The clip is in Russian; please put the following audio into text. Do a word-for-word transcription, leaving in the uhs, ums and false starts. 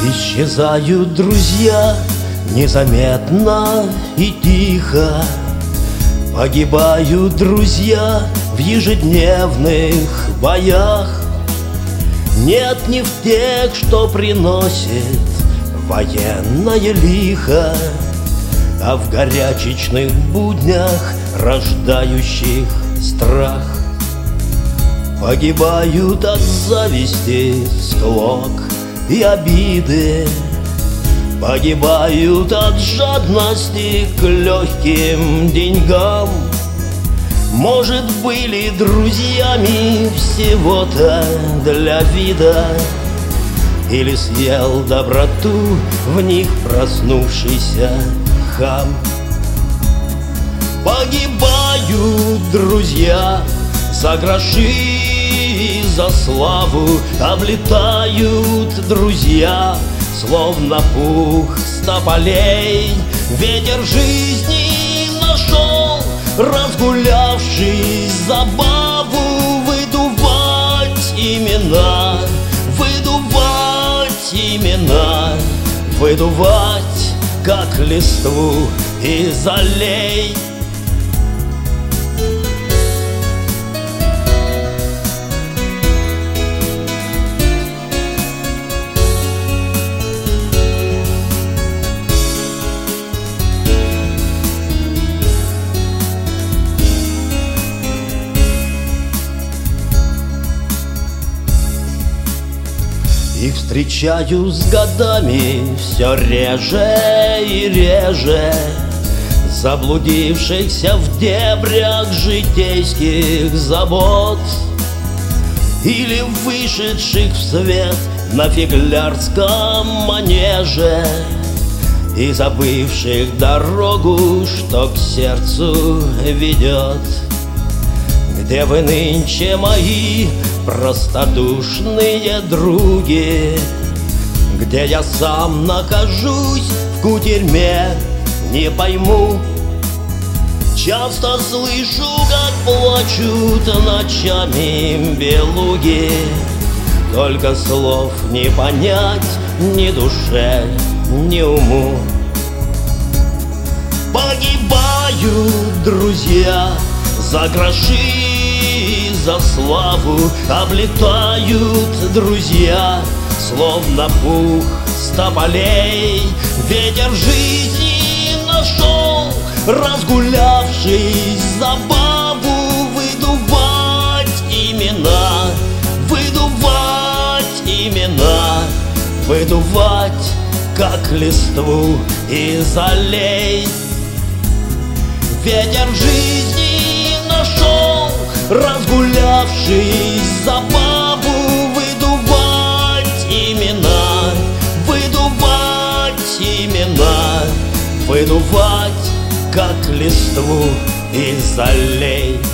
Исчезают друзья незаметно и тихо. Погибают друзья в ежедневных боях. Нет, не в тех, что приносит военное лихо, а в горячечных буднях, рождающих страх. Погибают от зависти, склок и обиды, погибают от жадности к легким деньгам. Может, были друзьями всего-то для вида, или съел доброту в них проснувшийся хам. Погибают друзья за гроши и за славу, облетают друзья, словно пух с тополей. Ветер жизни нашел, разгулявшись забаву, выдувать имена, выдувать имена, выдувать, как листву из аллей. Их встречаю с годами все реже и реже, заблудившихся в дебрях житейских забот, или вышедших в свет на фиглярском манеже, и забывших дорогу, что к сердцу ведет. Где вы нынче, мои простодушные други? Где я сам нахожусь в кутерьме, не пойму. Часто слышу, как плачут ночами белуги, только слов не понять ни душе, ни уму. Погибают друзья за гроши и за славу, облетают друзья, словно пух с тополей. Ветер жизни нашел, разгулявшись забаву, выдувать имена, выдувать имена, выдувать, как листву из аллей. Ветер жизни нашел, разгулявшись забаву, выдувать имена, выдувать имена, выдувать, как листву из аллей.